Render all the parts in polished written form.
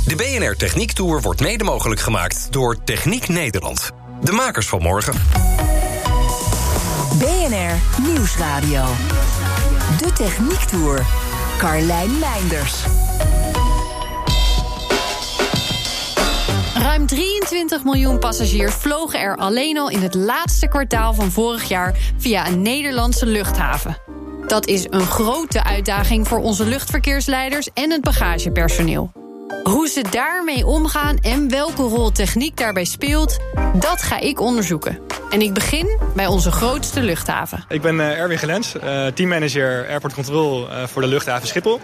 De BNR Techniek Tour wordt mede mogelijk gemaakt door Techniek Nederland. De makers van morgen. BNR Nieuwsradio. De Techniek Tour. Carlijn Meinders. Ruim 23 miljoen passagiers vlogen er alleen al in het laatste kwartaal van vorig jaar via een Nederlandse luchthaven. Dat is een grote uitdaging voor onze luchtverkeersleiders en het bagagepersoneel. Hoe ze daarmee omgaan en welke rol techniek daarbij speelt, dat ga ik onderzoeken. En ik begin bij onze grootste luchthaven. Ik ben Erwin Gelens, teammanager Airport Control voor de luchthaven Schiphol.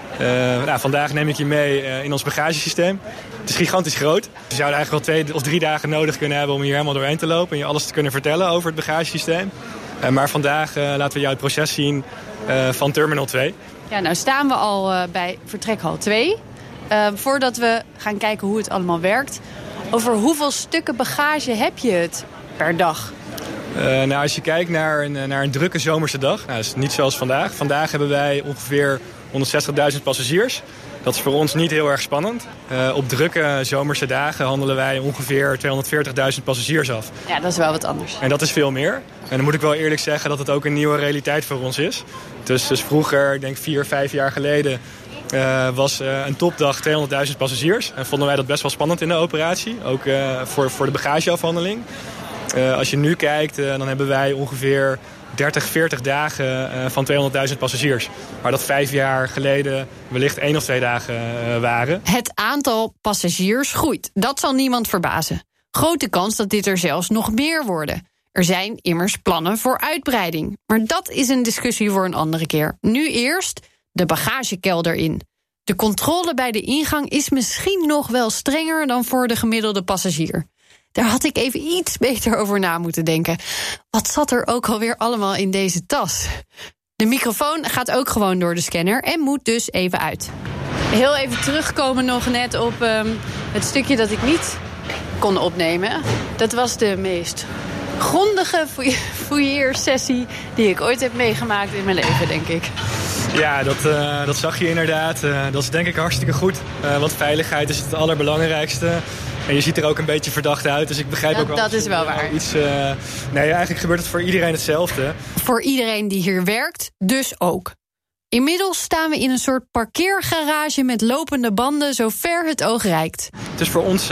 Vandaag neem ik je mee in ons bagagesysteem. Het is gigantisch groot. We zouden eigenlijk wel 2 of 3 dagen nodig kunnen hebben om hier helemaal doorheen te lopen en je alles te kunnen vertellen over het bagagesysteem. Maar vandaag laten we jou het proces zien van Terminal 2. Ja, nou staan we al bij vertrekhal 2. Voordat we gaan kijken hoe het allemaal werkt. Over hoeveel stukken bagage heb je het per dag? Als je kijkt naar een drukke zomerse dag, dat is niet zoals vandaag. Vandaag hebben wij ongeveer 160.000 passagiers. Dat is voor ons niet heel erg spannend. Op drukke zomerse dagen handelen wij ongeveer 240.000 passagiers af. Ja, dat is wel wat anders. En dat is veel meer. En dan moet ik wel eerlijk zeggen dat het ook een nieuwe realiteit voor ons is. Dus vroeger, ik denk 4, 5 jaar geleden, was een topdag 200.000 passagiers. En vonden wij dat best wel spannend in de operatie. Ook voor de bagageafhandeling. Als je nu kijkt, dan hebben wij ongeveer 30, 40 dagen van 200.000 passagiers. Maar dat 5 jaar geleden wellicht 1 of 2 dagen waren. Het aantal passagiers groeit. Dat zal niemand verbazen. Grote kans dat dit er zelfs nog meer worden. Er zijn immers plannen voor uitbreiding. Maar dat is een discussie voor een andere keer. Nu eerst de bagagekelder in. De controle bij de ingang is misschien nog wel strenger dan voor de gemiddelde passagier. Daar had ik even iets beter over na moeten denken. Wat zat er ook alweer allemaal in deze tas? De microfoon gaat ook gewoon door de scanner en moet dus even uit. Heel even terugkomen nog net op het stukje dat ik niet kon opnemen. Dat was de meest grondige fouilleersessie die ik ooit heb meegemaakt in mijn leven, denk ik. Ja, dat zag je inderdaad. Dat is denk ik hartstikke goed. Want veiligheid is het allerbelangrijkste. En je ziet er ook een beetje verdacht uit, dus ik begrijp ook wel. Dat is wel waar. Eigenlijk gebeurt het voor iedereen hetzelfde. Voor iedereen die hier werkt, dus ook. Inmiddels staan we in een soort parkeergarage met lopende banden zo ver het oog reikt. Het is voor ons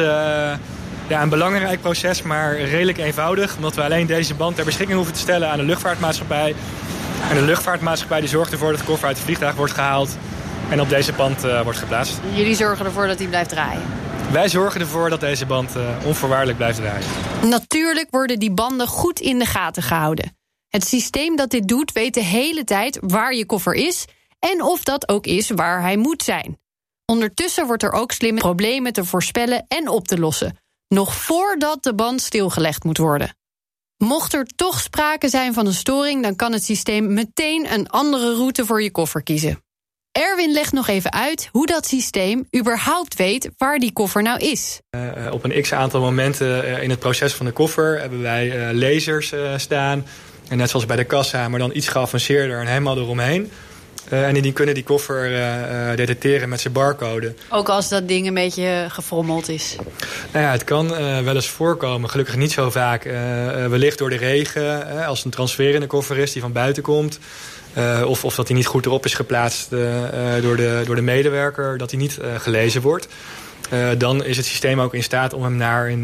een belangrijk proces, maar redelijk eenvoudig. Omdat we alleen deze band ter beschikking hoeven te stellen aan de luchtvaartmaatschappij. En de luchtvaartmaatschappij die zorgt ervoor dat de koffer uit het vliegtuig wordt gehaald en op deze band wordt geplaatst. Jullie zorgen ervoor dat die blijft draaien? Wij zorgen ervoor dat deze band onvoorwaardelijk blijft draaien. Natuurlijk worden die banden goed in de gaten gehouden. Het systeem dat dit doet weet de hele tijd waar je koffer is en of dat ook is waar hij moet zijn. Ondertussen wordt er ook slim problemen te voorspellen en op te lossen, nog voordat de band stilgelegd moet worden. Mocht er toch sprake zijn van een storing, dan kan het systeem meteen een andere route voor je koffer kiezen. Erwin legt nog even uit hoe dat systeem überhaupt weet waar die koffer nou is. Op een x-aantal momenten in het proces van de koffer hebben wij lasers staan. En net zoals bij de kassa, maar dan iets geavanceerder en helemaal eromheen. En die kunnen die koffer detecteren met zijn barcode. Ook als dat ding een beetje gefrommeld is? Nou ja, het kan wel eens voorkomen. Gelukkig niet zo vaak. Wellicht door de regen, als het een transferende koffer is die van buiten komt. Of dat hij niet goed erop is geplaatst door de medewerker, dat hij niet gelezen wordt. Dan is het systeem ook in staat om hem naar een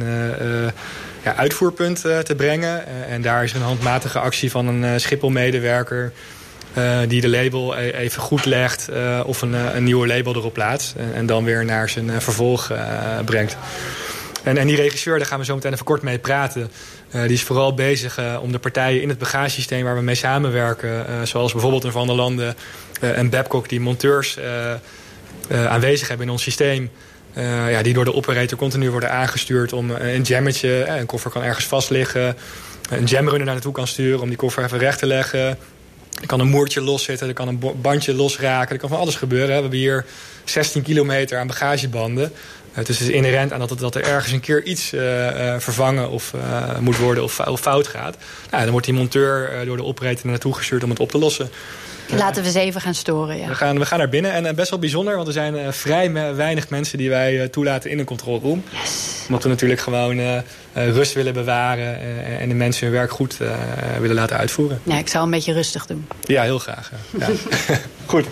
uitvoerpunt te brengen. En daar is een handmatige actie van een Schiphol-medewerker die de label even goed legt of een nieuwe label erop plaatst. En dan weer naar zijn vervolg brengt. En die regisseur, daar gaan we zo meteen even kort mee praten. Die is vooral bezig om de partijen in het bagagesysteem waar we mee samenwerken, zoals bijvoorbeeld in Van der Landen en Babcock, die monteurs aanwezig hebben in ons systeem, die door de operator continu worden aangestuurd om een jammetje, een koffer kan ergens vast liggen, een jamrunner daar naartoe kan sturen om die koffer even recht te leggen. Er kan een moertje loszitten, er kan een bandje losraken, er kan van alles gebeuren. We hebben hier 16 kilometer aan bagagebanden. Dus het is inherent aan dat er ergens een keer iets vervangen of moet worden of fout gaat. Nou, dan wordt die monteur door de operator naartoe gestuurd om het op te lossen. Laten we eens even gaan storen, ja. We gaan naar binnen en best wel bijzonder, want er zijn vrij weinig mensen die wij toelaten in een controlroom. Yes. Omdat we natuurlijk gewoon rust willen bewaren en de mensen hun werk goed willen laten uitvoeren. Ja, ik zou een beetje rustig doen. Ja, heel graag. Ja. Goed.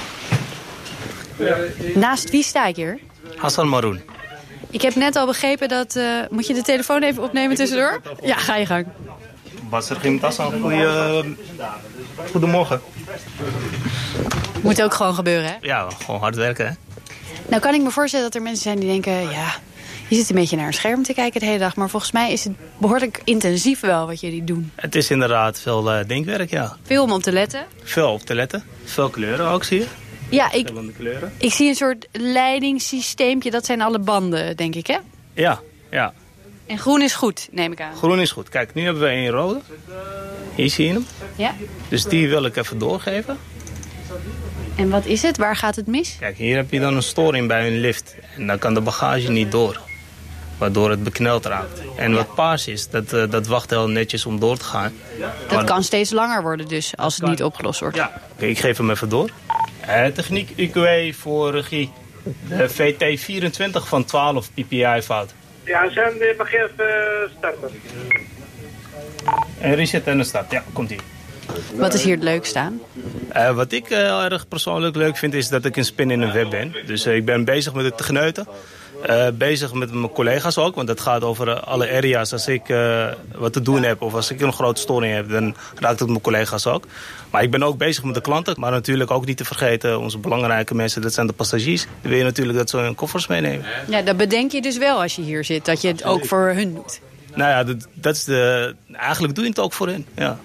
Naast wie sta ik hier? Hassan Maroon. Ik heb net al begrepen dat... moet je de telefoon even opnemen tussendoor? Ja, ga je gang. Basser Gim Hassan, goedemorgen. Moet ook gewoon gebeuren, hè? Ja, gewoon hard werken, hè? Nou kan ik me voorstellen dat er mensen zijn die denken... ja, je zit een beetje naar een scherm te kijken de hele dag... maar volgens mij is het behoorlijk intensief wel wat jullie doen. Het is inderdaad veel denkwerk, ja. Veel om op te letten. Veel op te letten. Veel kleuren ook, zie je. Ja, Verschillende kleuren. ik zie een soort leidingssysteempje. Dat zijn alle banden, denk ik, hè? Ja. En groen is goed, neem ik aan. Groen is goed. Kijk, nu hebben we een rode. Hier zie je hem. Ja. Dus die wil ik even doorgeven. En wat is het? Waar gaat het mis? Kijk, hier heb je dan een storing bij een lift. En dan kan de bagage niet door. Waardoor het bekneld raakt. En wat paars is, dat wacht heel netjes om door te gaan. Dat kan steeds langer worden dus, als het niet opgelost wordt. Ja, oké, ik geef hem even door. Techniek UQA voor regie. De VT24 van 12 PPI fout. Ja, ze mag je even starten. En reset en een start, ja, komt ie. Wat is hier het leukste aan? Wat ik erg persoonlijk leuk vind is dat ik een spin in een web ben. Dus ik ben bezig met het techneuten. Bezig met mijn collega's ook, want het gaat over alle areas. Als ik wat te doen heb of als ik een grote storing heb, dan raakt het mijn collega's ook. Maar ik ben ook bezig met de klanten, maar natuurlijk ook niet te vergeten onze belangrijke mensen, dat zijn de passagiers. Die wil je natuurlijk dat ze hun koffers meenemen. Ja, dat bedenk je dus wel als je hier zit, dat je het ook voor hun doet. Nou ja, dat is eigenlijk doe je het ook voor hen. Ja.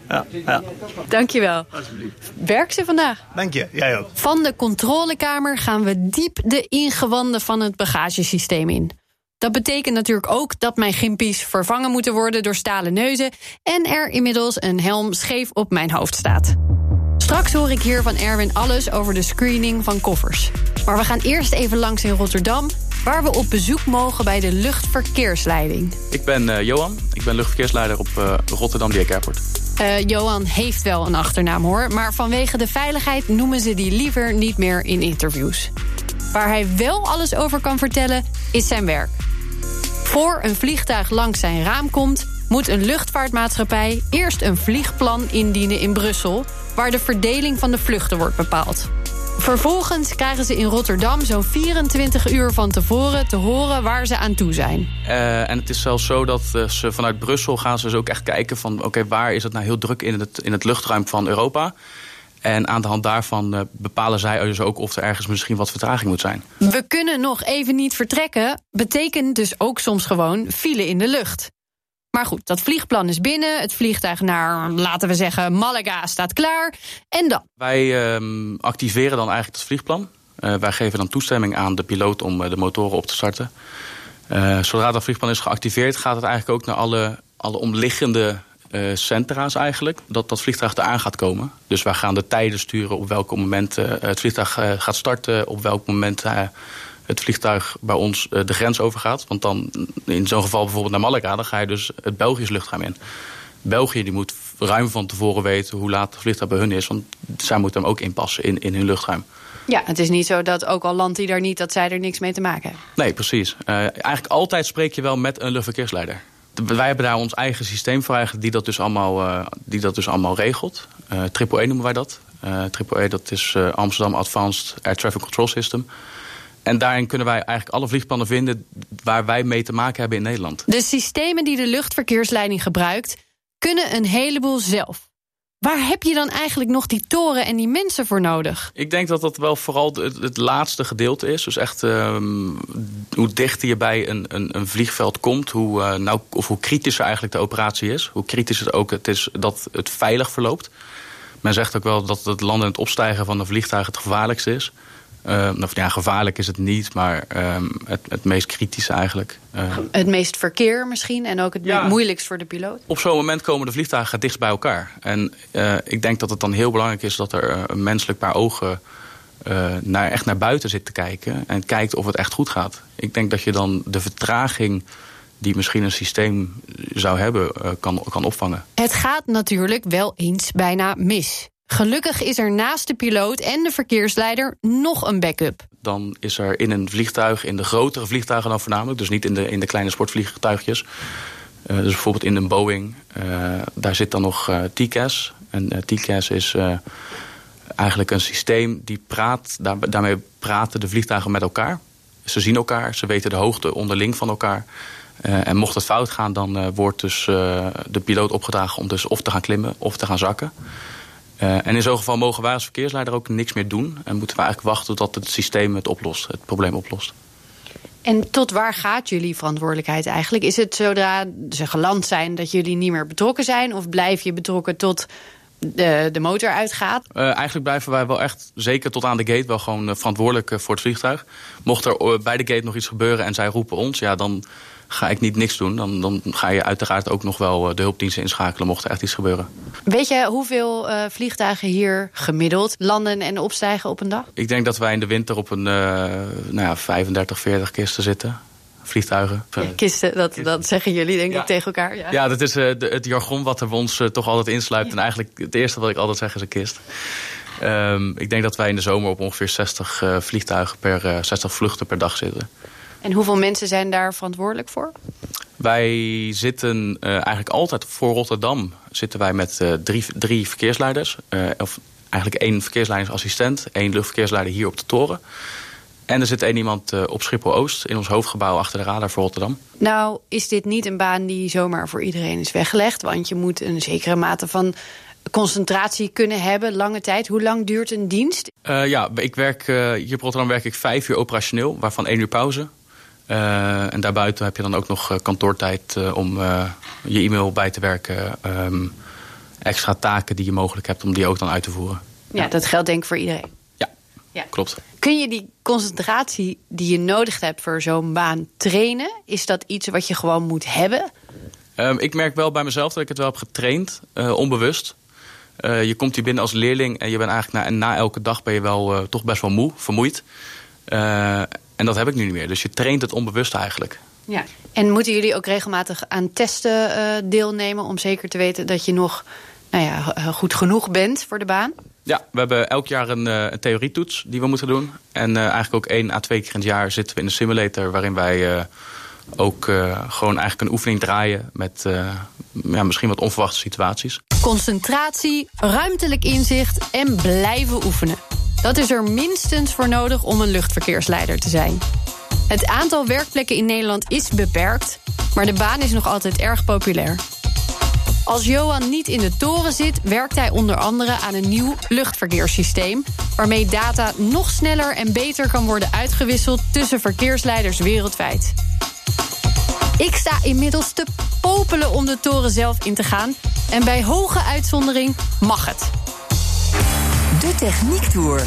Dankjewel. Werk ze vandaag? Dank je, jij ook. Van de controlekamer gaan we diep de ingewanden van het bagagesysteem in. Dat betekent natuurlijk ook dat mijn gimpies vervangen moeten worden door stalen neuzen en er inmiddels een helm scheef op mijn hoofd staat. Straks hoor ik hier van Erwin alles over de screening van koffers. Maar we gaan eerst even langs in Rotterdam, waar we op bezoek mogen bij de luchtverkeersleiding. Ik ben Johan, ik ben luchtverkeersleider op Rotterdam Dieck Airport. Johan heeft wel een achternaam hoor, maar vanwege de veiligheid noemen ze die liever niet meer in interviews. Waar hij wel alles over kan vertellen, is zijn werk. Voor een vliegtuig langs zijn raam komt, moet een luchtvaartmaatschappij eerst een vliegplan indienen in Brussel, waar de verdeling van de vluchten wordt bepaald. Vervolgens krijgen ze in Rotterdam zo'n 24 uur van tevoren te horen waar ze aan toe zijn. En het is zelfs zo dat ze vanuit Brussel gaan ze dus ook echt kijken van oké, waar is het nou heel druk in het luchtruim van Europa? En aan de hand daarvan bepalen zij dus ook of er ergens misschien wat vertraging moet zijn. We kunnen nog even niet vertrekken, betekent dus ook soms gewoon file in de lucht. Maar goed, dat vliegplan is binnen, het vliegtuig naar, laten we zeggen, Malaga staat klaar. En dan? Wij activeren dan eigenlijk het vliegplan. Wij geven dan toestemming aan de piloot om de motoren op te starten. Zodra dat vliegplan is geactiveerd, gaat het eigenlijk ook naar alle omliggende centra's eigenlijk, dat vliegtuig eraan gaat komen. Dus wij gaan de tijden sturen op welk moment het vliegtuig gaat starten, op welk moment het vliegtuig bij ons de grens overgaat. Want dan, in zo'n geval bijvoorbeeld naar Malaga, dan ga je dus het Belgisch luchtruim in. België die moet ruim van tevoren weten hoe laat het vliegtuig bij hun is, want zij moeten hem ook inpassen in hun luchtruim. Ja, het is niet zo dat ook al landt hij daar niet, dat zij er niks mee te maken hebben. Nee, precies. Eigenlijk altijd spreek je wel met een luchtverkeersleider. Wij hebben daar ons eigen systeem voor eigenlijk die dat dus allemaal regelt. AAA noemen wij dat. AAA, dat is Amsterdam Advanced Air Traffic Control System. En daarin kunnen wij eigenlijk alle vliegplannen vinden waar wij mee te maken hebben in Nederland. De systemen die de luchtverkeersleiding gebruikt, kunnen een heleboel zelf. Waar heb je dan eigenlijk nog die toren en die mensen voor nodig? Ik denk dat dat wel vooral het laatste gedeelte is. Dus echt hoe dichter je bij een vliegveld komt, hoe kritischer eigenlijk de operatie is. Hoe kritischer het is dat het veilig verloopt. Men zegt ook wel dat het landen en het opstijgen van een vliegtuig het gevaarlijkste is. Gevaarlijk is het niet, maar het meest kritische eigenlijk. Het meest verkeer misschien en ook het moeilijkst voor de piloot? Op zo'n moment komen de vliegtuigen dichtst bij elkaar. En ik denk dat het dan heel belangrijk is dat er een menselijk paar ogen echt naar buiten zit te kijken en kijkt of het echt goed gaat. Ik denk dat je dan de vertraging die misschien een systeem zou hebben, kan opvangen. Het gaat natuurlijk wel eens bijna mis. Gelukkig is er naast de piloot en de verkeersleider nog een backup. Dan is er in een vliegtuig, in de grotere vliegtuigen dan voornamelijk, dus niet in de kleine sportvliegtuigjes. Dus bijvoorbeeld in een Boeing, daar zit dan nog TCAS. En TCAS is eigenlijk een systeem die praat, daarmee praten de vliegtuigen met elkaar. Ze zien elkaar, ze weten de hoogte onderling van elkaar. En mocht het fout gaan, dan wordt dus de piloot opgedragen om dus of te gaan klimmen of te gaan zakken. En in zo'n geval mogen wij als verkeersleider ook niks meer doen. En moeten we eigenlijk wachten tot het systeem het probleem oplost. En tot waar gaat jullie verantwoordelijkheid eigenlijk? Is het zodra ze geland zijn dat jullie niet meer betrokken zijn? Of blijf je betrokken tot de motor uitgaat? Eigenlijk blijven wij wel echt, zeker tot aan de gate, wel gewoon verantwoordelijk voor het vliegtuig. Mocht er bij de gate nog iets gebeuren en zij roepen ons, ja, dan ga ik niet niks doen. Dan ga je uiteraard ook nog wel de hulpdiensten inschakelen mocht er echt iets gebeuren. Weet je hoeveel vliegtuigen hier gemiddeld landen en opstijgen op een dag? Ik denk dat wij in de winter op een 35, 40 kisten zitten. Vliegtuigen. Ja, kisten, dat zeggen jullie denk ik tegen elkaar. Ja, dat is het jargon wat er bij ons toch altijd insluipt. Ja. En eigenlijk het eerste wat ik altijd zeg is een kist. Ik denk dat wij in de zomer op ongeveer 60 60 vluchten per dag zitten. En hoeveel mensen zijn daar verantwoordelijk voor? Wij zitten eigenlijk altijd voor Rotterdam zitten wij met drie verkeersleiders. Of eigenlijk 1 verkeersleidersassistent, 1 luchtverkeersleider hier op de toren. En er zit 1 iemand op Schiphol-Oost in ons hoofdgebouw achter de radar voor Rotterdam. Nou, is dit niet een baan die zomaar voor iedereen is weggelegd? Want je moet een zekere mate van concentratie kunnen hebben, lange tijd. Hoe lang duurt een dienst? Ik werk hier op Rotterdam werk ik 5 uur operationeel, waarvan 1 uur pauze. En daarbuiten heb je dan ook nog kantoortijd om je e-mail bij te werken. Extra taken die je mogelijk hebt om die ook dan uit te voeren. Ja, dat geldt denk ik voor iedereen. Ja, klopt. Kun je die concentratie die je nodig hebt voor zo'n baan trainen? Is dat iets wat je gewoon moet hebben? Ik merk wel bij mezelf dat ik het wel heb getraind, onbewust. Je komt hier binnen als leerling en je bent eigenlijk na elke dag ben je wel toch best wel vermoeid. En dat heb ik nu niet meer. Dus je traint het onbewust eigenlijk. Ja. En moeten jullie ook regelmatig aan testen deelnemen om zeker te weten dat je nog goed genoeg bent voor de baan? Ja, we hebben elk jaar een theorietoets die we moeten doen. En eigenlijk ook 1 à 2 keer in het jaar zitten we in een simulator waarin wij ook gewoon eigenlijk een oefening draaien met misschien wat onverwachte situaties. Concentratie, ruimtelijk inzicht en blijven oefenen. Dat is er minstens voor nodig om een luchtverkeersleider te zijn. Het aantal werkplekken in Nederland is beperkt, maar de baan is nog altijd erg populair. Als Johan niet in de toren zit, werkt hij onder andere aan een nieuw luchtverkeerssysteem, waarmee data nog sneller en beter kan worden uitgewisseld tussen verkeersleiders wereldwijd. Ik sta inmiddels te popelen om de toren zelf in te gaan en bij hoge uitzondering mag het. De Techniek Tour.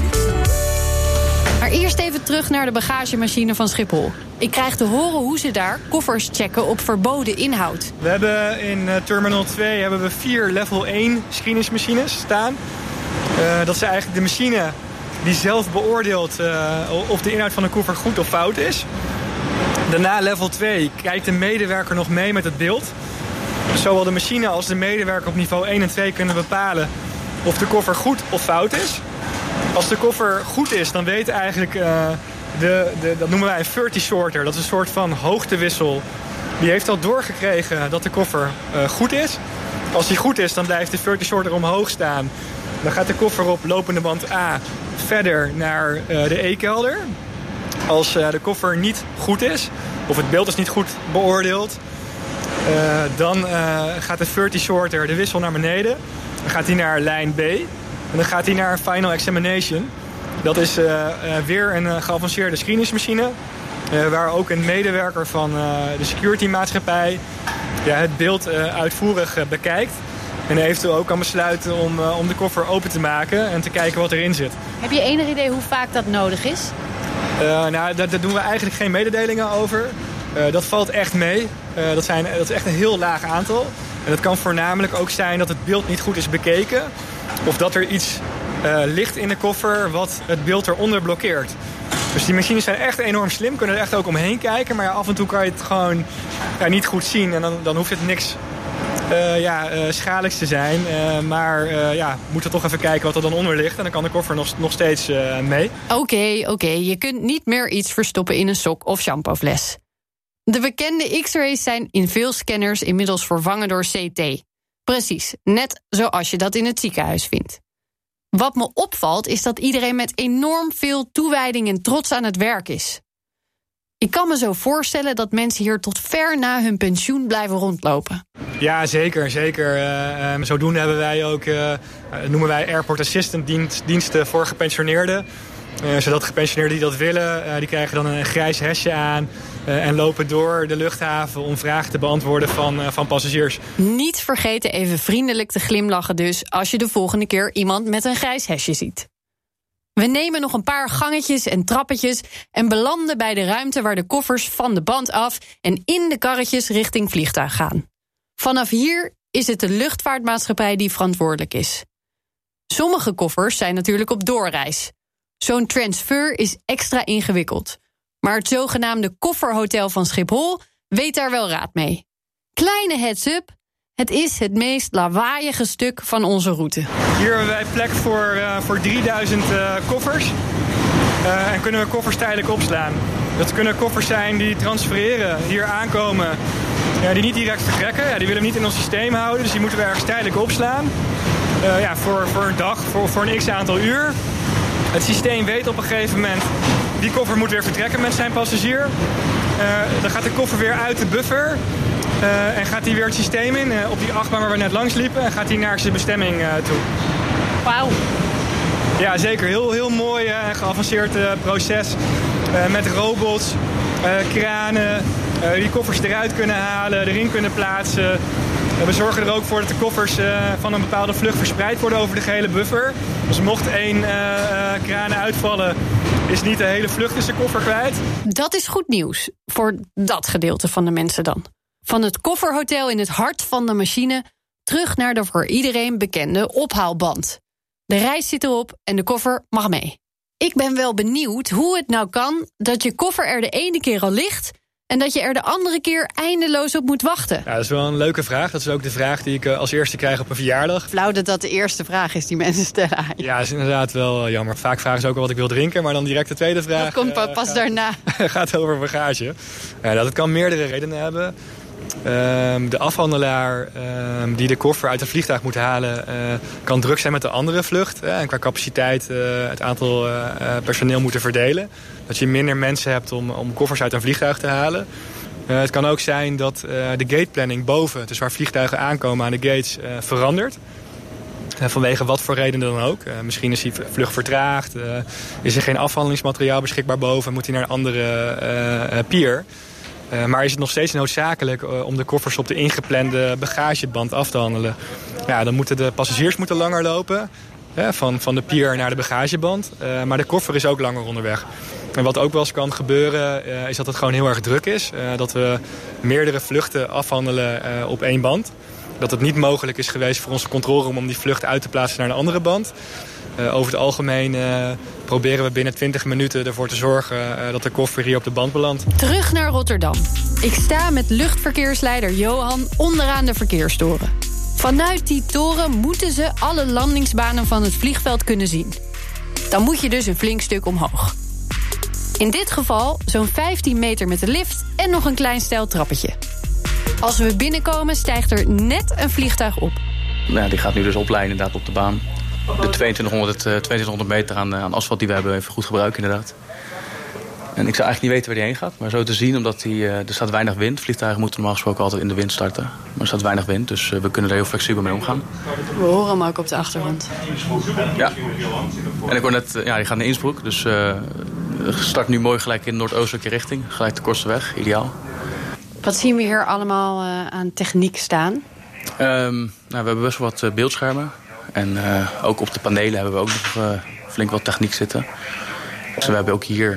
Maar eerst even terug naar de bagagemachine van Schiphol. Ik krijg te horen hoe ze daar koffers checken op verboden inhoud. We hebben in Terminal 2 4 level 1 screeningsmachines staan. Dat is eigenlijk de machine die zelf beoordeelt of de inhoud van een koffer goed of fout is. Daarna level 2 kijkt de medewerker nog mee met het beeld. Zowel de machine als de medewerker op niveau 1 en 2 kunnen bepalen of de koffer goed of fout is. Als de koffer goed is, dan weet eigenlijk dat noemen wij een 30 sorter. Dat is een soort van hoogtewissel. Die heeft al doorgekregen dat de koffer goed is. Als die goed is, dan blijft de 30 sorter omhoog staan. Dan gaat de koffer op lopende band A verder naar de E-kelder. Als de koffer niet goed is, of het beeld is niet goed beoordeeld, dan gaat de 30 sorter de wissel naar beneden. Dan gaat hij naar lijn B. En dan gaat hij naar Final Examination. Dat is weer een geavanceerde screeningsmachine. Waar ook een medewerker van de security maatschappij het beeld uitvoerig bekijkt. En eventueel ook kan besluiten om de koffer open te maken en te kijken wat erin zit. Heb je enig idee hoe vaak dat nodig is? Daar doen we eigenlijk geen mededelingen over. Dat valt echt mee. Dat is echt een heel laag aantal. En dat kan voornamelijk ook zijn dat het beeld niet goed is bekeken. Of dat er iets ligt in de koffer wat het beeld eronder blokkeert. Dus die machines zijn echt enorm slim. Kunnen er echt ook omheen kijken. Maar af en toe kan je het gewoon niet goed zien. En dan hoeft het niks schadelijkst te zijn. Maar we moeten toch even kijken wat er dan onder ligt. En dan kan de koffer nog steeds mee. Oké, je kunt niet meer iets verstoppen in een sok of shampoofles. De bekende X-rays zijn in veel scanners inmiddels vervangen door CT. Precies, net zoals je dat in het ziekenhuis vindt. Wat me opvalt is dat iedereen met enorm veel toewijding en trots aan het werk is. Ik kan me zo voorstellen dat mensen hier tot ver na hun pensioen blijven rondlopen. Ja, zeker. Zodoende hebben wij ook, noemen wij Airport Assistant diensten voor gepensioneerden. Zodat gepensioneerden die dat willen, die krijgen dan een grijs hesje aan en lopen door de luchthaven om vragen te beantwoorden van passagiers. Niet vergeten even vriendelijk te glimlachen dus als je de volgende keer iemand met een grijs hesje ziet. We nemen nog een paar gangetjes en trappetjes en belanden bij de ruimte waar de koffers van de band af en in de karretjes richting vliegtuig gaan. Vanaf hier is het de luchtvaartmaatschappij die verantwoordelijk is. Sommige koffers zijn natuurlijk op doorreis. Zo'n transfer is extra ingewikkeld. Maar het zogenaamde kofferhotel van Schiphol weet daar wel raad mee. Kleine heads-up, het is het meest lawaaiige stuk van onze route. Hier hebben wij plek voor 3000 koffers. En kunnen we koffers tijdelijk opslaan. Dat kunnen koffers zijn die transfereren, hier aankomen, die niet direct vertrekken. Die willen we niet in ons systeem houden, dus die moeten we ergens tijdelijk opslaan. Voor een dag, voor een x-aantal uur. Het systeem weet op een gegeven moment, die koffer moet weer vertrekken met zijn passagier. Dan gaat de koffer weer uit de buffer. En gaat hij weer het systeem in, op die achtbaan waar we net langs liepen. En gaat hij naar zijn bestemming toe. Wauw. Ja, zeker. Heel mooi en geavanceerd proces. Met robots, kranen, die koffers eruit kunnen halen, erin kunnen plaatsen. We zorgen er ook voor dat de koffers van een bepaalde vlucht verspreid worden over de gehele buffer. Dus mocht één kraan uitvallen, is niet de hele vlucht dus de koffer kwijt. Dat is goed nieuws, voor dat gedeelte van de mensen dan. Van het kofferhotel in het hart van de machine terug naar de voor iedereen bekende ophaalband. De reis zit erop en de koffer mag mee. Ik ben wel benieuwd hoe het nou kan dat je koffer er de ene keer al ligt en dat je er de andere keer eindeloos op moet wachten. Ja, dat is wel een leuke vraag. Dat is ook de vraag die ik als eerste krijg op een verjaardag. Flauw dat dat de eerste vraag is die mensen stellen aan je. Ja, dat is inderdaad wel jammer. Vaak vragen ze ook al wat ik wil drinken, maar dan direct de tweede vraag. Dat komt pas daarna. Gaat over bagage. Dat kan meerdere redenen hebben. De afhandelaar die de koffer uit een vliegtuig moet halen kan druk zijn met de andere vlucht. En qua capaciteit het aantal personeel moeten verdelen. Dat je minder mensen hebt om koffers uit een vliegtuig te halen. Het kan ook zijn dat de gateplanning boven, dus waar vliegtuigen aankomen aan de gates, verandert. Vanwege wat voor reden dan ook. Misschien is die vlucht vertraagd. Is er geen afhandelingsmateriaal beschikbaar boven. Moet hij naar een andere pier. Maar is het nog steeds noodzakelijk om de koffers op de ingeplande bagageband af te handelen? Ja, dan moeten de passagiers langer lopen. Van de pier naar de bagageband. Maar de koffer is ook langer onderweg. En wat ook wel eens kan gebeuren is dat het gewoon heel erg druk is. Dat we meerdere vluchten afhandelen op één band. Dat het niet mogelijk is geweest voor onze controleroom om die vlucht uit te plaatsen naar een andere band. Over het algemeen proberen we binnen 20 minuten ervoor te zorgen dat de koffer hier op de band belandt. Terug naar Rotterdam. Ik sta met luchtverkeersleider Johan onderaan de verkeerstoren. Vanuit die toren moeten ze alle landingsbanen van het vliegveld kunnen zien. Dan moet je dus een flink stuk omhoog. In dit geval zo'n 15 meter met de lift en nog een klein steil trappetje. Als we binnenkomen stijgt er net een vliegtuig op. Ja, die gaat nu dus opleiden inderdaad op de baan. De 2200 meter aan asfalt die we hebben even goed gebruiken inderdaad. En ik zou eigenlijk niet weten waar die heen gaat. Maar zo te zien, omdat er staat weinig wind. Vliegtuigen moeten normaal gesproken altijd in de wind starten. Maar er staat weinig wind, dus we kunnen er heel flexibel mee omgaan. We horen hem ook op de achtergrond. Ja. En ik hoor net, die gaat naar Innsbruck. Dus start nu mooi gelijk in noordoostelijke richting. Gelijk de kortste weg, ideaal. Wat zien we hier allemaal aan techniek staan? We hebben best wel wat beeldschermen. En ook op de panelen hebben we ook nog flink wat techniek zitten. Dus we hebben ook hier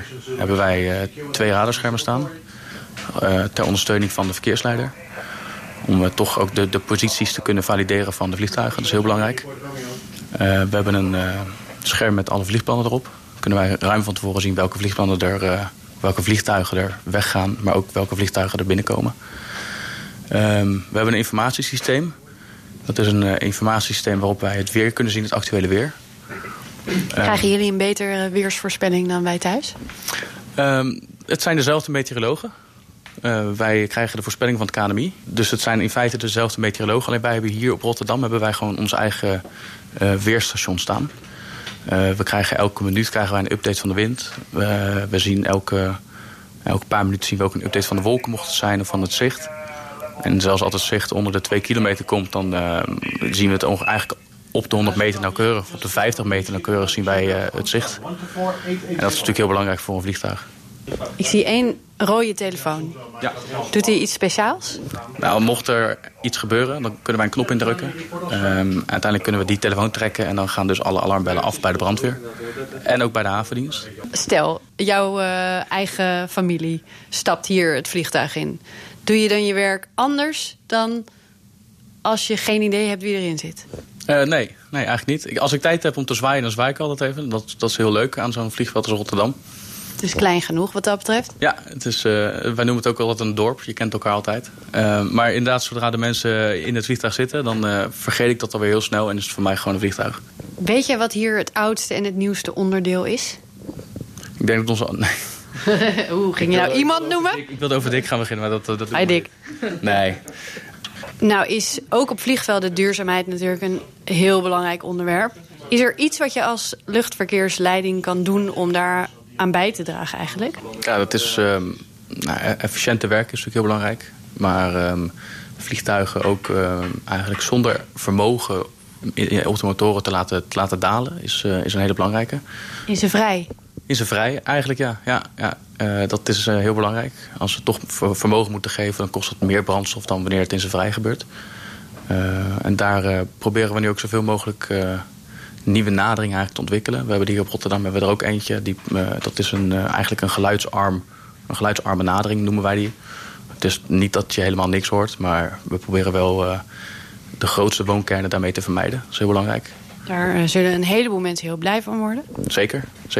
2 radarschermen staan. Ter ondersteuning van de verkeersleider. Om toch ook de posities te kunnen valideren van de vliegtuigen. Dat is heel belangrijk. We hebben een scherm met alle vliegplannen erop. Kunnen wij ruim van tevoren zien welke vliegtuigen er weggaan. Maar ook welke vliegtuigen er binnenkomen. We hebben een informatiesysteem Dat is een informatiesysteem waarop wij het weer kunnen zien, het actuele weer. Krijgen jullie een betere weersvoorspelling dan wij thuis? Het zijn dezelfde meteorologen. Wij krijgen de voorspelling van het KNMI. Dus het zijn in feite dezelfde meteorologen. Alleen wij hebben hier op Rotterdam gewoon ons eigen weerstation staan. We krijgen elke minuut een update van de wind. We zien elke paar minuten zien we ook een update van de wolken mocht het zijn of van het zicht. En zelfs als het zicht onder de 2 kilometer komt, dan zien we het eigenlijk op de 100 meter nauwkeurig. Of op de 50 meter nauwkeurig zien wij het zicht. En dat is natuurlijk heel belangrijk voor een vliegtuig. Ik zie 1 rode telefoon. Ja. Doet hij iets speciaals? Nou, mocht er iets gebeuren, dan kunnen wij een knop indrukken. Uiteindelijk kunnen we die telefoon trekken en dan gaan dus alle alarmbellen af bij de brandweer. En ook bij de havendienst. Stel, jouw eigen familie stapt hier het vliegtuig in. Doe je dan je werk anders dan als je geen idee hebt wie erin zit? Nee, eigenlijk niet. Als ik tijd heb om te zwaaien, dan zwaai ik altijd even. Dat is heel leuk aan zo'n vliegveld als Rotterdam. Het is klein genoeg wat dat betreft? Ja, wij noemen het ook altijd een dorp. Je kent elkaar altijd. Maar inderdaad, zodra de mensen in het vliegtuig zitten, dan vergeet ik dat alweer heel snel en is het voor mij gewoon een vliegtuig. Weet je wat hier het oudste en het nieuwste onderdeel is? Ik denk dat onze... Nee. Hoe ging je nou iemand noemen? Ik wilde over Dick gaan beginnen, maar dat Hi Dick. Nee. Nou is ook op vliegvelden duurzaamheid natuurlijk een heel belangrijk onderwerp. Is er iets wat je als luchtverkeersleiding kan doen om daar aan bij te dragen eigenlijk? Ja, dat is efficiënte werk is natuurlijk heel belangrijk. Maar vliegtuigen ook eigenlijk zonder vermogen op de motoren te laten dalen is een hele belangrijke. Is ze vrij? Is ze vrij? Eigenlijk ja. Dat is heel belangrijk. Als we toch vermogen moeten geven, dan kost het meer brandstof dan wanneer het in zijn vrij gebeurt. En daar proberen we nu ook zoveel mogelijk nieuwe nadering eigenlijk te ontwikkelen. We hebben hier op Rotterdam er ook eentje. Dat is eigenlijk een geluidsarme nadering, noemen wij die. Het is niet dat je helemaal niks hoort, maar we proberen wel de grootste woonkernen daarmee te vermijden. Dat is heel belangrijk. Daar zullen een heleboel mensen heel blij van worden. Zeker.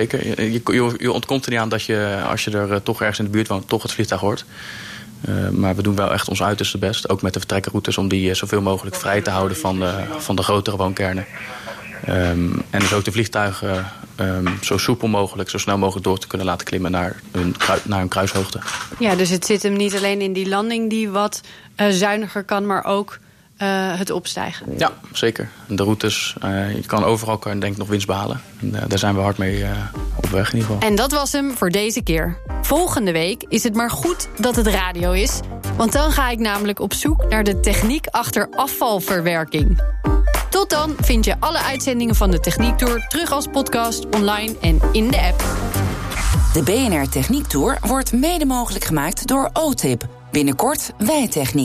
Je ontkomt er niet aan dat je, als je er toch ergens in de buurt woont, toch het vliegtuig hoort. Maar we doen wel echt ons uiterste best, ook met de vertrekroutes, om die zoveel mogelijk vrij te houden van de grotere woonkernen. En dus ook de vliegtuigen zo soepel mogelijk, zo snel mogelijk door te kunnen laten klimmen naar hun kruishoogte. Ja, dus het zit hem niet alleen in die landing die wat zuiniger kan, maar ook het opstijgen. Ja, zeker. De routes, je kan overal denk ik nog winst behalen. En, daar zijn we hard mee op weg in ieder geval. En dat was hem voor deze keer. Volgende week is het maar goed dat het radio is. Want dan ga ik namelijk op zoek naar de techniek achter afvalverwerking. Tot dan vind je alle uitzendingen van de Techniek Tour terug als podcast, online en in de app. De BNR Techniek Tour wordt mede mogelijk gemaakt door OTIP. Binnenkort Wijtechniek.